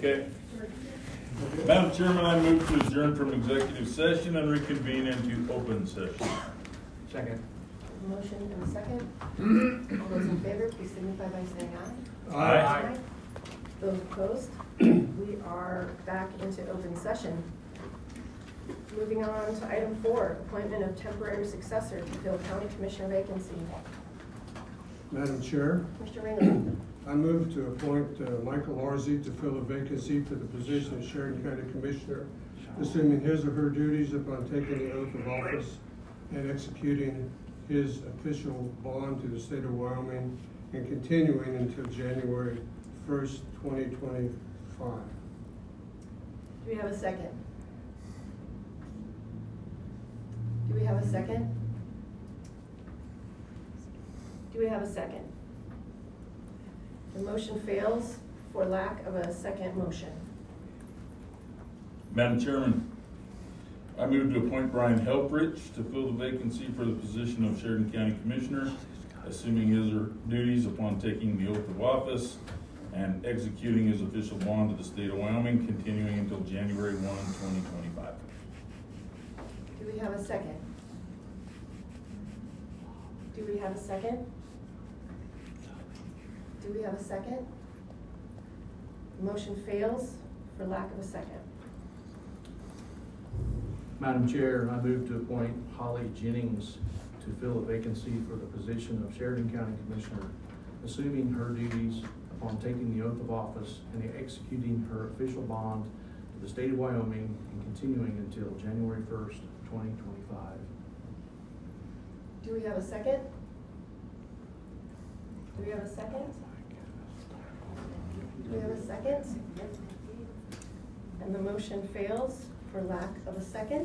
Okay. Madam Chairman, I move to adjourn from executive session and reconvene into open session. Second. Motion and a second. All those in favor, please signify by saying aye. Aye. Those opposed? We are back into open session. Moving on to item 4, appointment of temporary successor to fill county commissioner vacancy. Madam Chair, Mr. Ringo. I move to appoint Michael Arzee to fill a vacancy for the position of Sheridan County Commissioner, assuming his or her duties upon taking the oath of office and executing his official bond to the state of Wyoming and continuing until January 1st, 2025. Do we have a second? Do we have a second? Do we have a second? The motion fails for lack of a second motion. Madam Chairman, I move to appoint Brian Helfrich to fill the vacancy for the position of Sheridan County Commissioner, assuming his or duties upon taking the oath of office and executing his official bond to the state of Wyoming, continuing until January 1, 2025. Do we have a second? Do we have a second? Do we have a second? The motion fails for lack of a second. Madam Chair, I move to appoint Holly Jennings to fill a vacancy for the position of Sheridan County Commissioner, assuming her duties upon taking the oath of office and executing her official bond to the state of Wyoming and continuing until January 1st, 2025. Do we have a second? Do we have a second? Do we have a second? And the motion fails for lack of a second.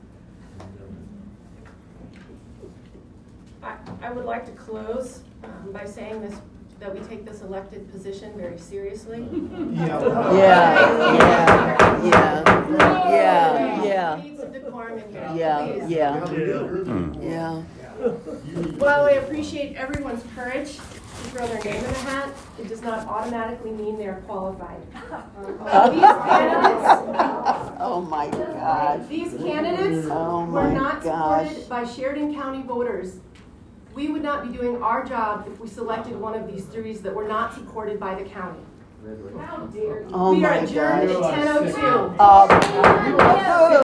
I would like to close by saying this, that we take this elected position very seriously. Need some decorum in here, please. While I appreciate everyone's courage to throw their name in the hat, it does not automatically mean they're qualified. These candidates, oh my God. These candidates were not supported by Sheridan County voters. We would not be doing our job if we selected one of these threes that were not supported by the county. How dare you? Oh we are my adjourned gosh. at 10:02.